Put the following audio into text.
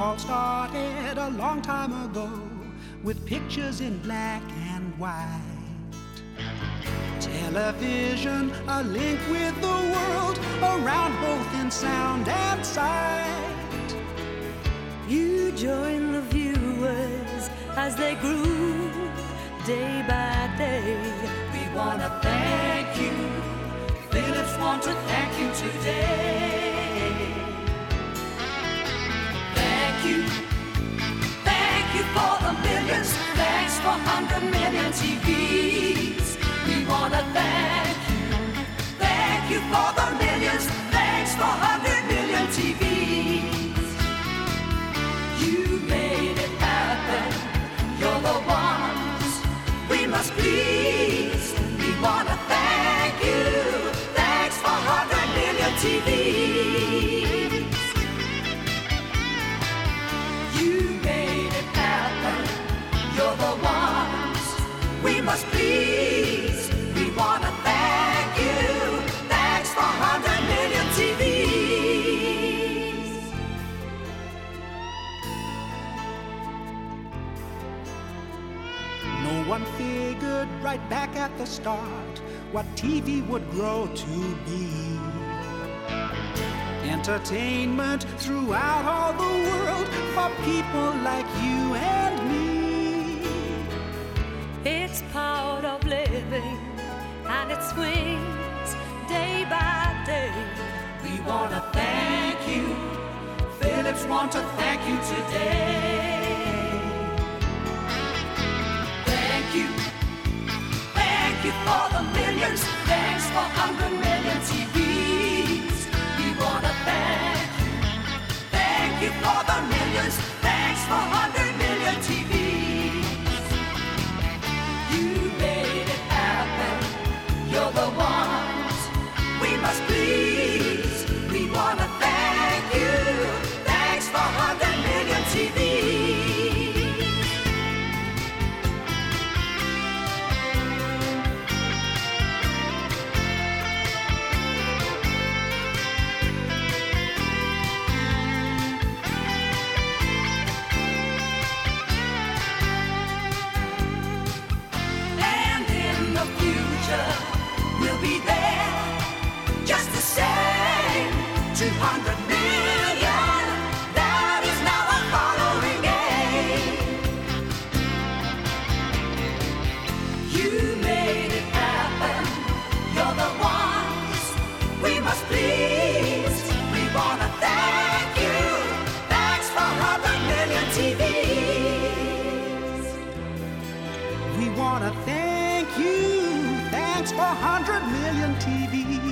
all started a long time ago with pictures in black and white. Television, a link with the world, around both in sound and sight. You join the viewers as they grew day by day. We want to thank you. Philips want to thank you today. Thank you. Thank you for the millions. Thanks for 100 million TVs. We want to thank you. Thank you for the millions. Thanks for 100 million TVs. You made it happen. You're the ones we must please. We want to thank you. Thanks for 100 million TVs. You made it happen. You're the ones we must please. We want to thank you. Thanks for 100 million TVs. No one figured right back at the start what TV would grow to be. Entertainment throughout all the world for people like you and me. It's part of living and it swings day by day. We want to thank you. Philips want to thank you today. Thank you. Thank you for the millions. Thanks for 100 million TVs. We want to thank you. Thank you for the millions. Thanks for 100 million TVs. You made it happen. You're the ones we must please. We want to thank you. Thanks for 100 million TVs. And in the future, we'll be there just the same. 200 million, that is now a following aim. You made it happen. You're the ones we must please. We want to thank you. Thanks for 100 million TVs. We want to thank you. Thanks for 100 million TVs.